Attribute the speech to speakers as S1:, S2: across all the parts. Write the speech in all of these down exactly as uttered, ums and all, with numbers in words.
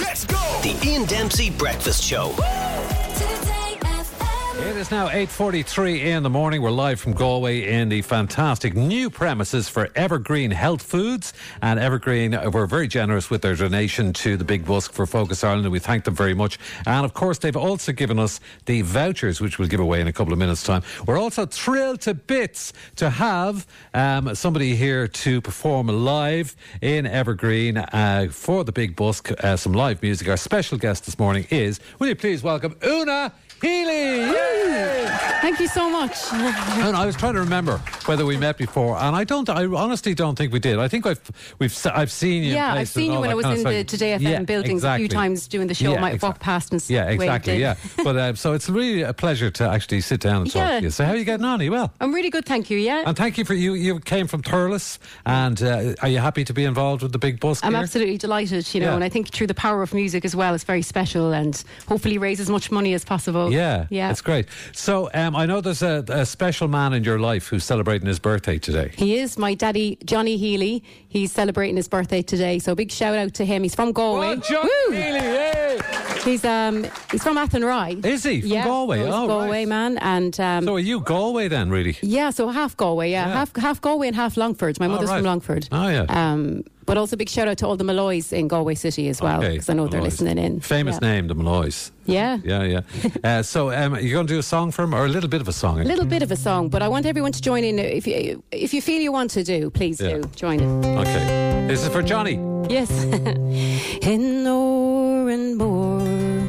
S1: Let's go! The Ian Dempsey Breakfast Show.
S2: It is now eight forty-three in the morning. We're live from Galway in the fantastic new premises for Evergreen Health Foods. And Evergreen were very generous with their donation to the Big Busk for Focus Ireland, and we thank them very much. And of course, they've also given us the vouchers, which we'll give away in a couple of minutes' time. We're also thrilled to bits to have um, somebody here to perform live in Evergreen uh, for the Big Busk, uh, some live music. Our special guest this morning is, will you please welcome Una Healy. Yay!
S3: Thank you so much.
S2: And I was trying to remember whether we met before, and I don't. I honestly don't think we did. I think I've we've I've seen you.
S3: Yeah,
S2: in
S3: I've seen you when I was in the Today F M
S2: yeah,
S3: buildings
S2: exactly.
S3: a few times doing the show.
S2: Yeah,
S3: Might have walked past and
S2: yeah, exactly. Yeah, but uh, so it's really a pleasure to actually sit down and talk
S3: yeah.
S2: to you. So how are you getting on? Are you well?
S3: I'm really good, thank you. Yeah,
S2: and thank you for you. You came from Thurles, and uh, are you happy to be involved with the Big Busk?
S3: I'm
S2: here?
S3: absolutely delighted. You know,
S2: yeah.
S3: and I think through the power of music as well, it's very special, and hopefully raise as much money as possible.
S2: Yeah,
S3: yeah,
S2: it's great. So um, I know there's a, a special man in your life who's celebrating his birthday today.
S3: He is my daddy, Johnny Healy. He's celebrating his birthday today, so big shout out to him. He's from Galway.
S2: Oh, Johnny
S3: Woo!
S2: Healy, yay!
S3: He's um he's from Athenry.
S2: Is he from
S3: yeah,
S2: Galway?
S3: So he's
S2: oh,
S3: Galway
S2: right.
S3: man, and um,
S2: so are you Galway then, really?
S3: yeah, so half Galway, yeah,
S2: Yeah.
S3: half half Galway and half Longford. My
S2: Oh,
S3: mother's
S2: right.
S3: from Longford.
S2: Oh, yeah.
S3: Um, but also big shout out to all the Malloys in Galway City as well,
S2: Okay,
S3: because I know they're
S2: Malloys.
S3: listening in.
S2: Famous
S3: yeah.
S2: name, the Malloys.
S3: Yeah.
S2: Yeah, yeah. uh, so um, you're going to do a song for him, or a little bit of a song?
S3: A little bit of a song, but I want everyone to join in. If you, if you feel you want to do, please
S2: Yeah.
S3: do join in.
S2: Okay. This is for Johnny.
S3: Yes. In Oranmore,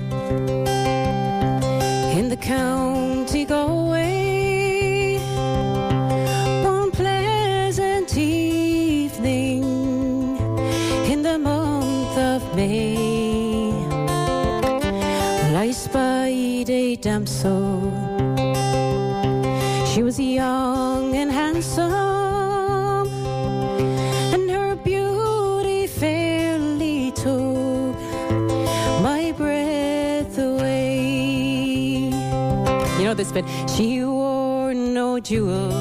S3: in the county Galway, one pleasant evening in the month of May, well, I spied a damsel. She was young and handsome, and her beauty fairly took my breath away. You know this bit. She wore no jewels,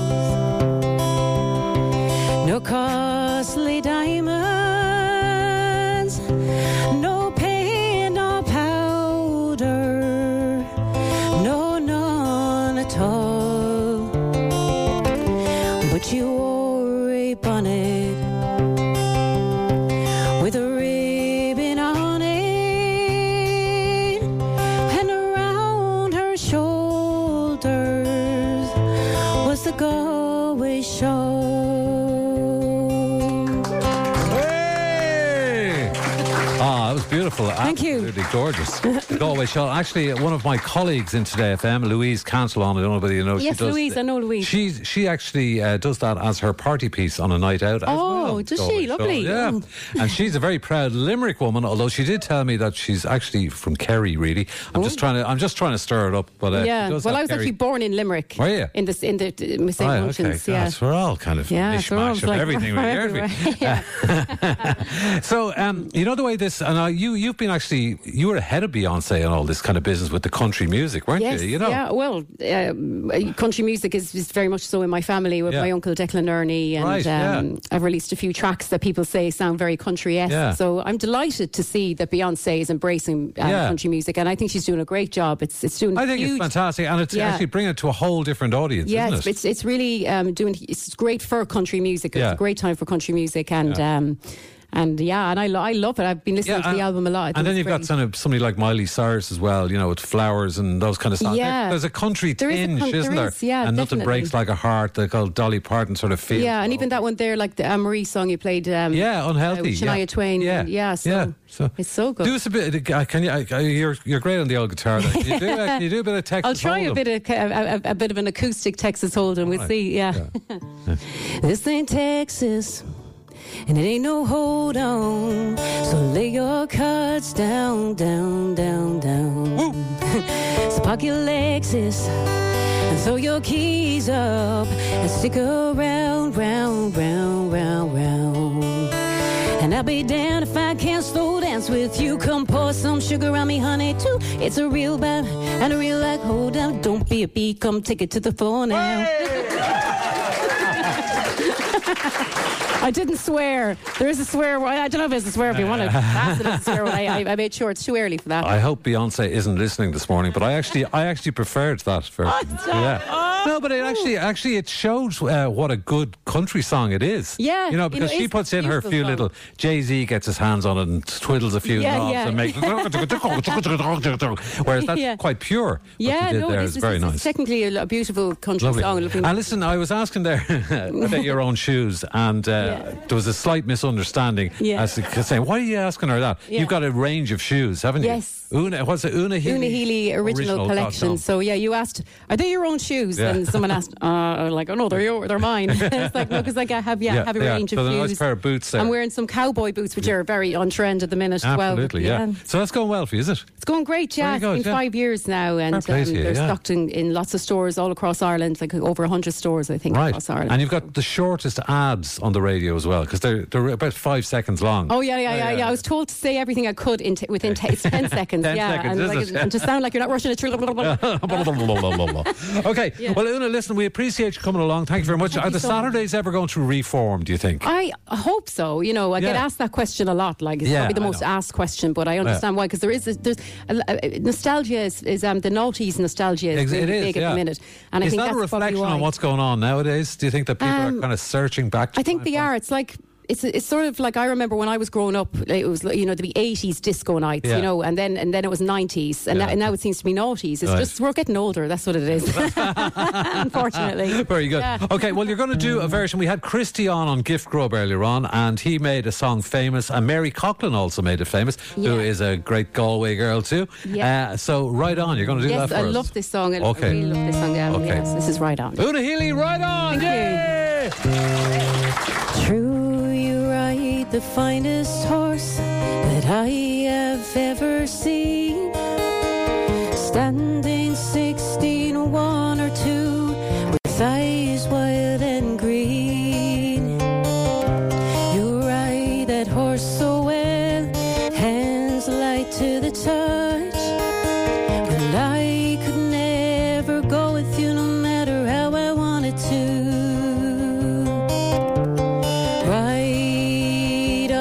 S3: no costly diamonds, no paint or powder, no, none at all. But she wore a bonnet with a ribbon on it, and around her shoulders was the Galway shawl.
S2: Hey! Ah, that was beautiful.
S3: Thank you.
S2: Absolutely gorgeous. Galway Shawl. Actually, one of my colleagues in Today F M, Louise Cancelon, I don't know whether you know.
S3: Yes,
S2: she does,
S3: Louise, I know Louise.
S2: She's, she actually uh, does that as her party piece on a night out. as
S3: Oh,
S2: well.
S3: does
S2: Galway
S3: she?
S2: Shawl.
S3: Lovely.
S2: Yeah.
S3: Oh.
S2: And she's a very proud Limerick woman, although she did tell me that she's actually from Kerry, really. I'm
S3: Oh.
S2: just trying to I'm just trying to stir it up. But uh,
S3: Yeah,
S2: she does
S3: well,
S2: have
S3: I was
S2: Kerry.
S3: actually born in Limerick.
S2: Were you?
S3: In the in the uh, Saint
S2: Right,
S3: Munchins,
S2: okay.
S3: yeah.
S2: Gosh, we're all kind of
S3: Yeah, so we're all
S2: mishmash of
S3: like-
S2: everything we hear.
S3: Yeah.
S2: So, um, you know the way this, and uh, you you've been actually you were ahead of Beyonce and all this kind of business with the country music, weren't
S3: Yes,
S2: you? You know,
S3: yeah. Well, um, country music is, is very much so in my family with
S2: Yeah.
S3: my uncle Declan Ernie, and
S2: Right, yeah.
S3: um, I've released a few tracks that people say sound very country-esque.
S2: Yeah.
S3: So I'm delighted to see that Beyonce is embracing uh,
S2: Yeah.
S3: country music, and I think she's doing a great job. It's it's doing.
S2: I think
S3: huge,
S2: it's fantastic, and it's
S3: Yeah.
S2: actually bringing it to a whole different audience,
S3: Yeah,
S2: isn't
S3: it's,
S2: it?
S3: it's it's really um, doing. It's great for country music. It's
S2: Yeah.
S3: a great time for country music, and
S2: Yeah.
S3: um, and yeah, and I, lo- I love it. I've been listening to
S2: and,
S3: the album a lot. I think
S2: and then
S3: it's
S2: you've got
S3: great.
S2: some of, somebody like Miley Cyrus as well, you know, with Flowers and those kind of songs.
S3: Yeah.
S2: There- There's a country
S3: There is a
S2: tinge,
S3: con-
S2: isn't
S3: there
S2: there?
S3: is, yeah,
S2: and Nothing
S3: definitely.
S2: Breaks Like a Heart, the called Dolly Parton sort of feel.
S3: Yeah, and even that one there, like the Anne Marie song you played. Um,
S2: Yeah, Unhealthy.
S3: uh, with Shania
S2: yeah.
S3: Twain.
S2: Yeah,
S3: yeah. So,
S2: yeah. So
S3: it's so good.
S2: Do us a bit. uh, Can you? Uh, you're you're great on the old guitar. Though. Can you do? Uh, can you do a bit of Texas
S3: I'll try a
S2: Hold'em?
S3: bit of a, a, a bit of an acoustic Texas Hold'em. We'll
S2: Right.
S3: see. Yeah. This ain't Texas, and it ain't no hold on. So lay your cards down, down, down, down.
S2: Woo.
S3: So park your Lexus and throw your keys up and stick around, round, round, round, round. And I'll be down if I can't slow dance with you. Come pour some sugar on me, honey, too. It's a real vibe and a real like hold on. Don't be a bee, come take it to the floor now. I didn't swear. There is a swear word. I don't know if it's a swear if you want to class it as a swear word. I, I, I made sure it's too early for that.
S2: I hope Beyonce isn't listening this morning, but I actually, I actually preferred that version. Yeah.
S3: Oh.
S2: No, but it actually, actually, it shows uh, what a good country song it is.
S3: Yeah,
S2: you know, because
S3: you know,
S2: she
S3: it's
S2: puts
S3: a
S2: in her
S3: beautiful
S2: few
S3: song.
S2: little. Jay-Z gets his hands on it and twiddles a few
S3: Yeah,
S2: knobs
S3: yeah.
S2: and makes. Whereas that's
S3: Yeah.
S2: quite pure. What
S3: Yeah,
S2: you did
S3: no,
S2: there
S3: this
S2: is
S3: is
S2: very
S3: it's
S2: nice.
S3: technically a, a beautiful country
S2: Lovely.
S3: song. Looking-
S2: And listen, I was asking there about your own shoes, and uh,
S3: Yeah.
S2: there was a slight misunderstanding
S3: Yeah.
S2: as to saying, "Why are you asking her that?
S3: Yeah.
S2: You've got a range of shoes, haven't you?"
S3: Yes.
S2: Una, what's it? Una Healy,
S3: Una Healy original, collection.
S2: dot com.
S3: So yeah, you asked, "Are they your own shoes?"
S2: Yeah.
S3: And someone asked, uh, "Like, oh no, they're your, they're mine." It's like, no, because like I have, yeah,
S2: Yeah,
S3: have a
S2: yeah.
S3: range
S2: So
S3: of
S2: they're a nice
S3: shoes.
S2: pair of boots there.
S3: I'm wearing some cowboy boots, which are very on trend at the minute as well.
S2: Absolutely, yeah. So that's going well for you, is it?
S3: It's going great, yeah.
S2: Very
S3: It's
S2: good,
S3: been
S2: yeah.
S3: five years now, and um,
S2: Fair play to you,
S3: they're
S2: yeah.
S3: stocked in, in lots of stores all across Ireland, like over one hundred stores, I think,
S2: Right.
S3: across Ireland.
S2: And you've got the shortest ads on the radio as well, because they're, they're about five seconds long.
S3: Oh yeah, yeah, yeah, yeah. I was told to say everything I could in t- within t- it's ten seconds.
S2: ten
S3: yeah,
S2: seconds,
S3: and,
S2: is
S3: like,
S2: it?
S3: and to sound like you're not rushing it through.
S2: Okay,
S3: Yeah.
S2: well, Una, listen, we appreciate you coming along. Thank you very much.
S3: Thank
S2: Are
S3: you
S2: the
S3: so much.
S2: Saturdays ever going to reform, do you think?
S3: I hope so. You know, I get
S2: Yeah.
S3: asked that question a lot. Like, it's
S2: Yeah,
S3: probably the
S2: I
S3: most
S2: know.
S3: asked question, but I understand why. Because there is, a, there's a, a, nostalgia is, is um, the noughties nostalgia is
S2: Ex-
S3: really
S2: it is,
S3: big
S2: yeah.
S3: at the minute, and
S2: is
S3: I think
S2: that
S3: that's
S2: a
S3: probably
S2: reflection
S3: why.
S2: on what's going on nowadays? Do you think that people are
S3: Um,
S2: kind of searching back to
S3: I think they are. It's like. It's, it's sort of like I remember when I was growing up. It was, you know, the eighties disco nights,
S2: Yeah.
S3: you know, and then and then it was nineties, and,
S2: Yeah.
S3: now, and now it seems to be noughties. It's
S2: Right.
S3: just we're getting older. That's what it is. Unfortunately.
S2: Very good.
S3: Yeah.
S2: Okay, well, you're going to do a version. We had Christy on on Gift Grub earlier on, and he made a song famous, and Mary Coughlin also made it famous, who
S3: Yeah.
S2: is a great Galway girl too.
S3: Yeah.
S2: Uh, so, right on, you're going to do
S3: Yes,
S2: that for
S3: I
S2: us.
S3: love this song. I,
S2: Okay.
S3: I really love this song. Um,
S2: Okay.
S3: Yes, this is right on.
S2: Una Healy, right on!
S3: Thank you.
S2: Yay!
S3: True, you ride the finest horse that I have ever seen. Standing sixteen, one or two, with eyes wild and green. You ride that horse so well, hands light to the touch. Well, I could never go with you no matter how I wanted to. Right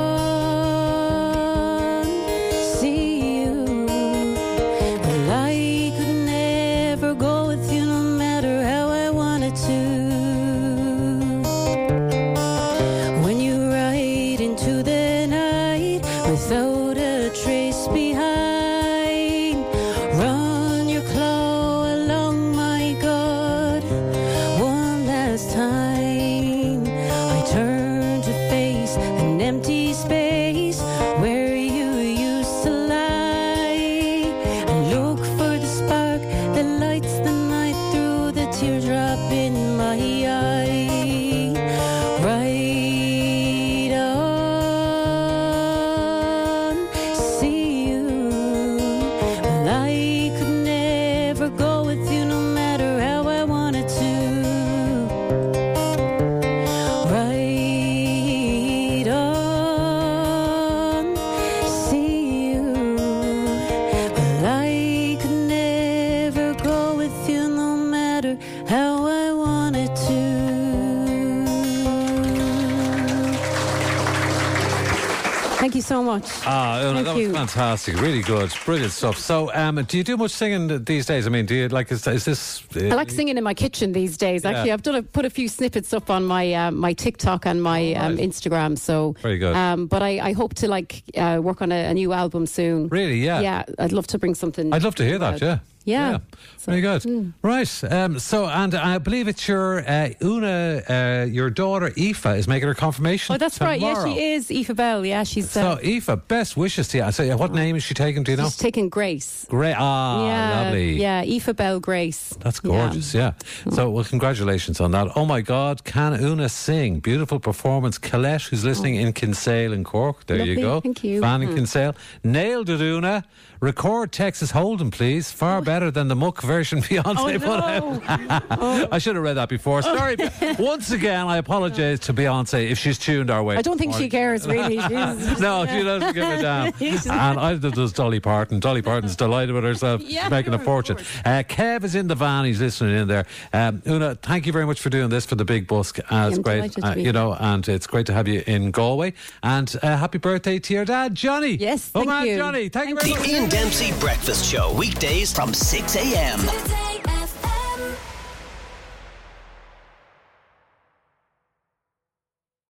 S3: on, see you. Well, I could never go with you no matter how I wanted to. When you ride into the night without a trace behind, run your claw along, my God, one last time. I turn to face an empty space where you used to lie, and look for the spark that lights the night through the teardrop in my eye. Right on, see you. Well, I could never go with you no matter how I wanted to. Right on, see you. Well, I could never go with you no matter how I wanted to. Thank you so much.
S2: Ah, Una,
S3: Thank
S2: that was
S3: you.
S2: fantastic. Really good. Brilliant stuff. So, um, do you do much singing these days? I mean, do you like, is, is this... Uh,
S3: I like singing in my kitchen these days. Actually,
S2: Yeah.
S3: I've done a, put a few snippets up on my uh, my TikTok and my um,
S2: right.
S3: Instagram. So
S2: Very good.
S3: Um, but I, I hope to like uh, work on a, a new album soon.
S2: Really, yeah.
S3: Yeah, I'd love to bring something.
S2: I'd love to hear that, yeah.
S3: Yeah. So,
S2: Very good. Right. Um, so, and I believe it's your uh, Una, uh, your daughter Aoife is making her confirmation.
S3: Oh, that's right. Yeah,
S2: tomorrow.
S3: she is Aoife Bell. Yeah, she's uh,
S2: So, Aoife, best wishes to you. So, yeah, what name is she taking? Do you know?
S3: she's taking Grace.
S2: Great. Ah,
S3: yeah,
S2: lovely.
S3: Yeah, Aoife Bell Grace.
S2: That's gorgeous, yeah. So, well, congratulations on that. Oh my God, can Una sing? Beautiful performance. Colette, who's listening in Kinsale in Cork. There you
S3: Lovely,
S2: go.
S3: thank you.
S2: Fan in
S3: Mm.
S2: Kinsale. Nailed it, Una. Record Texas Hold'em, please. Far better. better than the muck version Beyonce
S3: Oh,
S2: put
S3: no.
S2: out.
S3: Oh.
S2: I should have read that before. Sorry. Once again, I apologise to Beyonce if she's tuned our way.
S3: I don't think she cares, really. She's-
S2: No, she doesn't give a damn. And either does Dolly Parton. Dolly Parton's delighted with herself.
S3: Yeah,
S2: She's making a
S3: of
S2: fortune.
S3: course.
S2: Uh, Kev is in the van. He's listening in there. Um, Una, thank you very much for doing this for the Big Busk. Uh, it's
S3: I'm
S2: great,
S3: delighted to
S2: uh,
S3: be
S2: you know, and it's great to have you in Galway. And uh, happy birthday to your dad, Johnny.
S3: Yes,
S2: Oh
S3: thank
S2: man,
S3: you.
S2: Johnny, thank, you very
S1: The
S2: much.
S1: Ian Dempsey Breakfast Show, weekdays from six a.m.